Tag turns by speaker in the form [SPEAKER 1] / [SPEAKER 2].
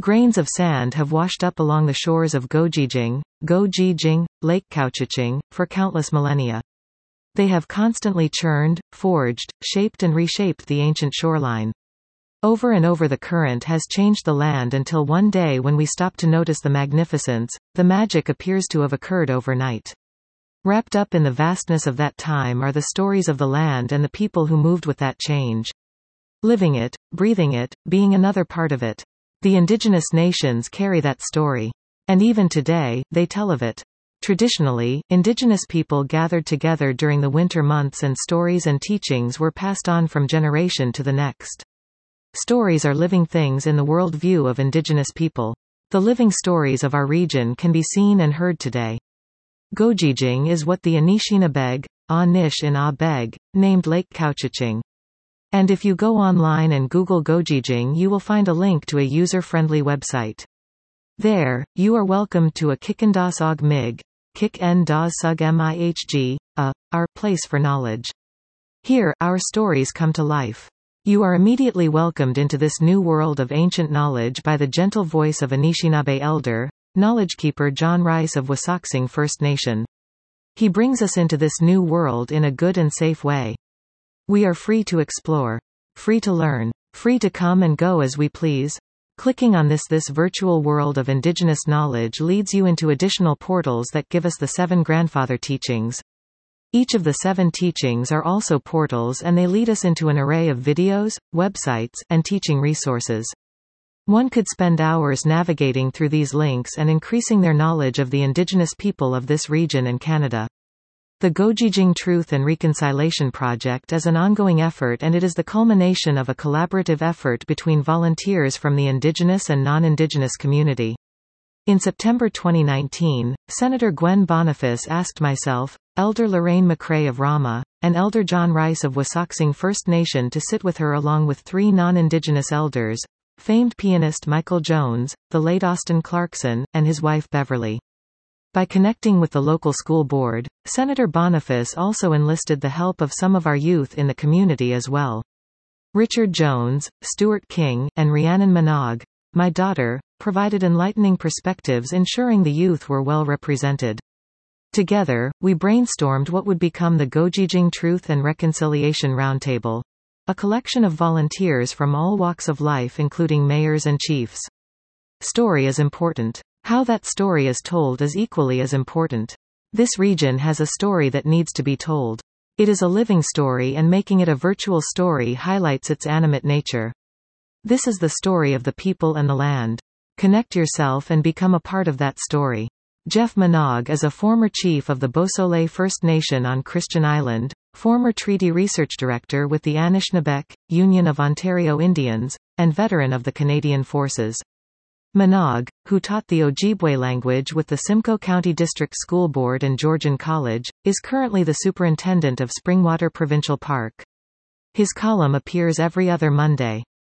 [SPEAKER 1] Grains of sand have washed up along the shores of Gojijing, Lake Cauchiching, for countless millennia. They have constantly churned, forged, shaped and reshaped the ancient shoreline. Over and over the current has changed the land until one day when we stop to notice the magnificence, the magic appears to have occurred overnight. Wrapped up in the vastness of that time are the stories of the land and the people who moved with that change. Living it, breathing it, being another part of it. The indigenous nations carry that story. And even today, they tell of it. Traditionally, indigenous people gathered together during the winter months and stories and teachings were passed on from generation to the next. Stories are living things in the world view of indigenous people. The living stories of our region can be seen and heard today. Gojijing is what the Anishinabeg, Anish in Abeg, named Lake Cauchiching. And if you go online and Google Gojijing, you will find a link to a user-friendly website. There, you are welcomed to a Kikendas Og Mig, Kik En Das Sug Mihg, our place for knowledge. Here, our stories come to life. You are immediately welcomed into this new world of ancient knowledge by the gentle voice of Anishinaabe elder, knowledge keeper John Rice of Wasauksing First Nation. He brings us into this new world in a good and safe way. We are free to explore, free to learn, free to come and go as we please. Clicking on this virtual world of indigenous knowledge leads you into additional portals that give us the 7 grandfather teachings. Each of the 7 teachings are also portals and they lead us into an array of videos, websites, and teaching resources. One could spend hours navigating through these links and increasing their knowledge of the indigenous people of this region and Canada. The Gojijing Truth and Reconciliation Project is an ongoing effort and it is the culmination of a collaborative effort between volunteers from the Indigenous and non-Indigenous community. In September 2019, Senator Gwen Boniface asked myself, Elder Lorraine McCrae of Rama, and Elder John Rice of Wasauksing First Nation to sit with her along with 3 non-Indigenous elders, famed pianist Michael Jones, the late Austin Clarkson, and his wife Beverly. By connecting with the local school board, Senator Boniface also enlisted the help of some of our youth in the community as well. Richard Jones, Stuart King, and Rhiannon Minogue, my daughter, provided enlightening perspectives ensuring the youth were well represented. Together, we brainstormed what would become the Gojijing Truth and Reconciliation Roundtable, a collection of volunteers from all walks of life including mayors and chiefs. Story is important. How that story is told is equally as important. This region has a story that needs to be told. It is a living story and making it a virtual story highlights its animate nature. This is the story of the people and the land. Connect yourself and become a part of that story. Jeff Minogue is a former chief of the Beausoleil First Nation on Christian Island, former treaty research director with the Anishinaabeg, Union of Ontario Indians, and veteran of the Canadian Forces. Minogue, who taught the Ojibwe language with the Simcoe County District School Board and Georgian College, is currently the superintendent of Springwater Provincial Park. His column appears every other Monday.